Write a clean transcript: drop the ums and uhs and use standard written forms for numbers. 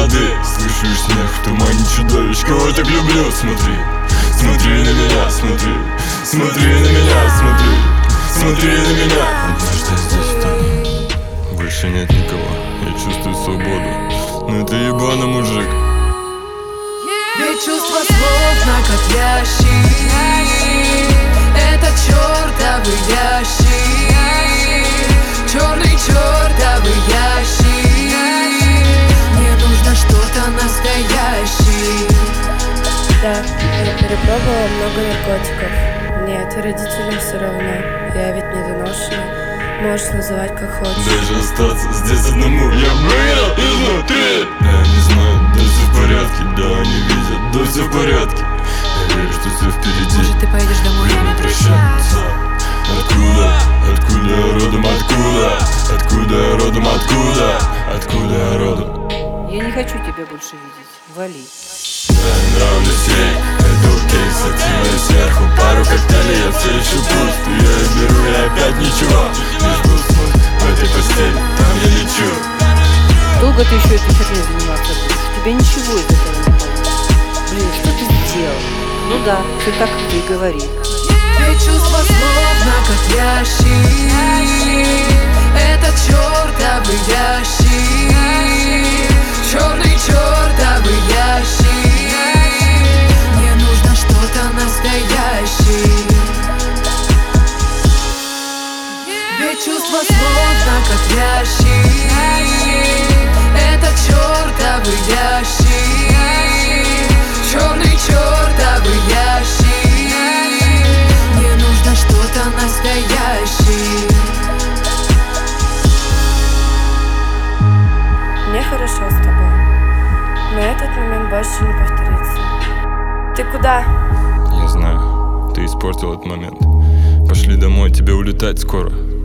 воды. Слышу их смех в тумане чудовищ. Кого так люблю, смотри. Смотри на меня, смотри. Смотри на меня, смотри. Смотри на меня. Однажды здесь там больше нет никого. Я чувствую свободу, но это ебаный мужик. Ведь чувства словно как ящик. Это чертовый ящик. Черный чертовый ящик. Мне нужно что-то настоящее. Да, я перепробовала много наркотиков. Нет, родителям все равно. Я ведь недоношенная. Можешь называть как хочешь. Даже остаться здесь одному я выиграл изнутри. Я не знаю, да все в порядке. Да, они видят, да все в порядке. Я верю, что все впереди. Может, ты поедешь домой? Время прощаться. Откуда я родом, откуда? Откуда я родом, откуда? Откуда я родом? Я не хочу тебя больше видеть. Вали. Я нравлюсь ей, это окей. Сатила сверху пару коктейлей. Я все еще пуст, и я беру, и опять ничего. Лишь бы уснуть в этой постели, там я лечу. Долго ты еще этой херней заниматься будешь? Тебе ничего из этого не получится. Блин, что ты сделал? Ну да, все так, как ты и говори. Ведь чувства словно как ящик. Это чертовый ящик. Черный чертовый ящик. Мне нужно что-то настоящее. Ведь чувства словно как ящик. Это чертовый ящик. Черный чертовый ящик. Мне нужно что-то настоящее. Мне хорошо с тобой, но этот момент больше не повторится. Ты куда? Не знаю, ты испортил этот момент. Пошли домой, тебе улетать скоро.